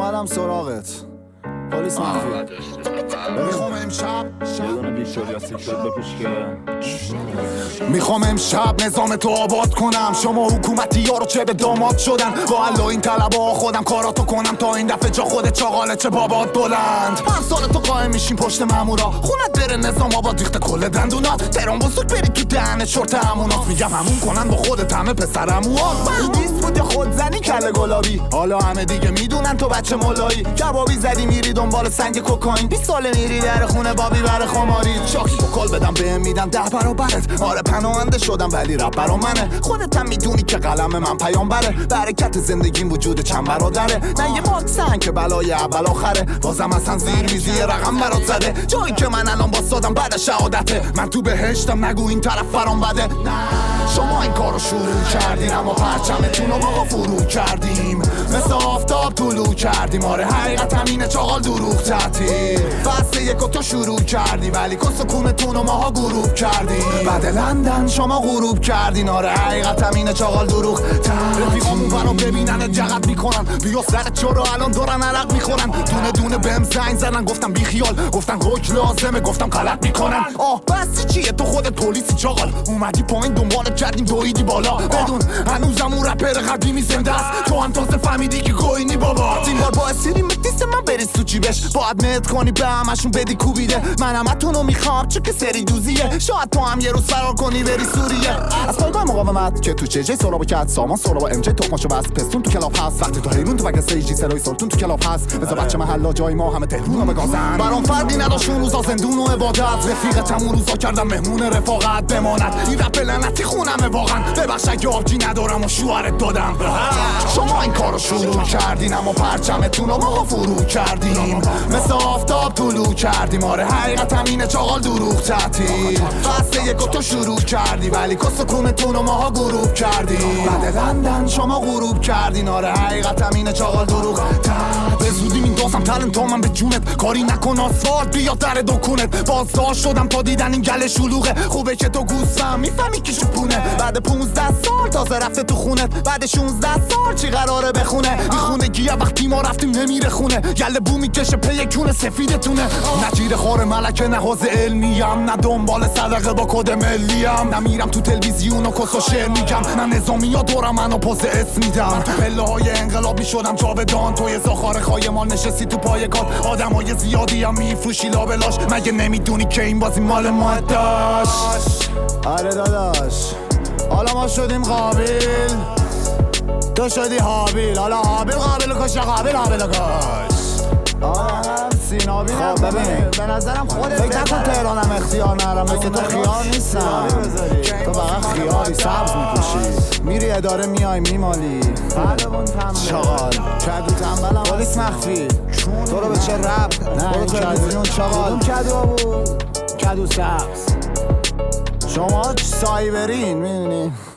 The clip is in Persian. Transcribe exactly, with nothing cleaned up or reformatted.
اومدم سراغت پلیس مخفی. میخوام امشب یادونه ویکتوریا سیکرت بپوش که میخوام امشب نظام تو آباد کنم. شما حکومتی ها رو چه به داماد شدن، با الله این طلبه ها خودم کاراتو کنم تا این دفعه جا خودت چاقاله چه بابات بلند. هم سال تو قایم میشیم پشت مامورا، خونت بره نظام آباد ریخته کل دندونا. تهران بزرگ بری تو دهن چرت همونات، میگم همون کنن با خودت همه پسرموها. نیست بود خود زنی کله گلابی، حالا همه دیگه میدونن تو بچه مولایی. کبابی زدی میری دنبال سنگ کوکائین، بیست ساله میری در خونه بابی بر خماری. شاکی با کل بدم بهم میدن ده برابرت. آره پناهنده شدم ولی رپ برا منه. خودت هم میدونی که قلم من پیامبره. برکت زندگیم وجود چند برادره. نه یه ماکسن که بلای اول آخره. بازم اصلا زیر میزی رقم برات زده. جایی که من الان باستادم بعد شهادته. من تو بهشتم نگو این طرف فرام بده. شما این کارو شروع کردین اما پرچمتون رو ما فرو کردیم. مثل آفتاب طلوع کردیم. آره حقیقت همینه چاقال دروغ تعطیل. فصل یکو تو شروع کردی ولی کسکونتون رو ماها غروب کردیم. بعد لندن شما غروب کردین. آره حقیقت همینه چاقال دروغ تعطیل. رفیقامون برا ببینن جغت میکنن. بیا سر چرا الان دورن عرق میخورن. دونه دونه بهم زنگ زدن گفتم بی خیال. گفتن حکم لازمه گفتم غلط میکنن. آه بس چیه تو خودت پلیسی چاقال. اومدی پایین دنبال کردیم دویدی بالا. بدون هنوزم اون رپر قدیمی زنده است. تو هم تازه فهمیدی که گوینی بابا. این بار باعث شدیم دیس من بریز تو جیبش. باید مت کنی به همشون بدی کوبیده. من همتونو میخوام چون که سری دوزیه. شاید تو هم یه روز فرار کنی بری سوریه. از پایگاه مقاومت که تو چجه سرابو کرد سامان سرابو ام جی توپاشو بس. پستون تو کلاب هست وقتی تو حیرون تو وگه سیجی سرای سلطون تو کلاب هست. بذار بچه محلا جای ما همه تهرونو بگازن. برام فردی نداشت اون روزا زندون و عبادت. رفیقتم اون روزا کردم مهمون رفاقت بماند. این رپ لعنتی خونمه واقعا. ببخش اگه آبجی ندارم و شوهرت دادم. شما این کارو شروع کردین اما پرچمتون رو ما فرو کردیم. مثل آفتاب طلوع کردیم. آره حقیقت همینه چاقال دروغ تعطیل. فصل یکو تو شروع کردی ولی کسکونتون رو ماها غروب کردیم. بعد لندن شما غروب کردین. آره حقیقت همینه چاقال دروغ تعطیل. به زودی میندازم تلنت من به جونت. کاری نکن آسفالت بیا در دکونت. بازداشت شدم تا دیدن این گل شلوغه. خوبه که تو گوستم میفهمی که شپونه. بعد پونزده سال تازه رفته تو خونت. بعد شونزده سال چی قراره بخونه. این خونه گیه وقتی ما رفتیم نمیره خونه. گله بو میکشه پی کونه سفیدتونه. نجیر خور ملکه نه حوزه علمیم. نه دنبال صدقه با کد ملیم. نمیرم تو تلویزیون و کس و شعر میگم. نه نظامی ها دورم منو پوز اسم میدم. تو پله های انقلاب میشدم جاودان. توی زاخار خای ما نشستی تو پای کار. آدم های زیادی هم میفروشی لابلاش. مگه نمیدونی که این بازی مال ما داشت. آره داداش حالا ما شدیم قابل تو شدی حابیل. حالا حابیل قابل کش قابل حابیل کش. آره سینابی خب ببین به نظرم خودت فکر نکن تهرانم اختیار نرم. مثل تو خیار نیستم. تو فقط خیاری سبز میپوشی میری اداره میای میمالی. چاقال کدو تنبلم پلیس مخفی. تو رو به چه رب نه این کدویون چاقال. کدو بود کدو سبز. شما سایبرین میدونی